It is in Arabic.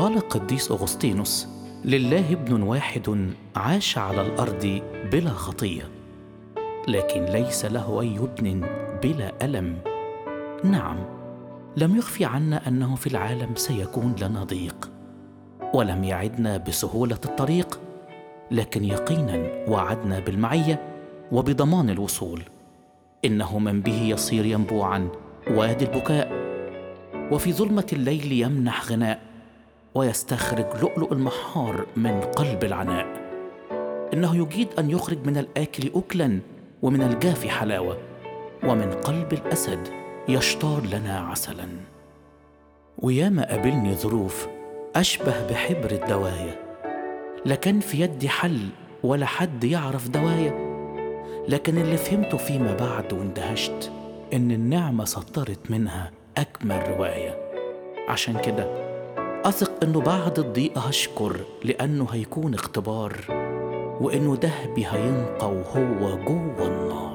قال القديس أغسطينوس: لله ابن واحد عاش على الأرض بلا خطية، لكن ليس له أي ابن بلا ألم. نعم، لم يخفي عنا أنه في العالم سيكون لنا ضيق، ولم يعدنا بسهولة الطريق، لكن يقينا وعدنا بالمعية وبضمان الوصول. إنه من به يصير ينبوعا وادي البكاء، وفي ظلمة الليل يمنح غناء، ويستخرج لؤلؤ المحار من قلب العناء. إنه يجيد أن يخرج من الآكل أكلا، ومن الجاف حلاوة، ومن قلب الأسد يشتار لنا عسلا. وياما قابلني ظروف أشبه بحبر الدواية، لا كان في يدي حل ولا حد يعرف دوايا، لكن اللي فهمته فيما بعد واندهشت إن النعمة سطرت منها أجمل رواية. عشان كده أثق إنه بعد الضيق هشكر، لأنه هيكون اختبار، وإنه دهبي هينقى وهو جوه النار.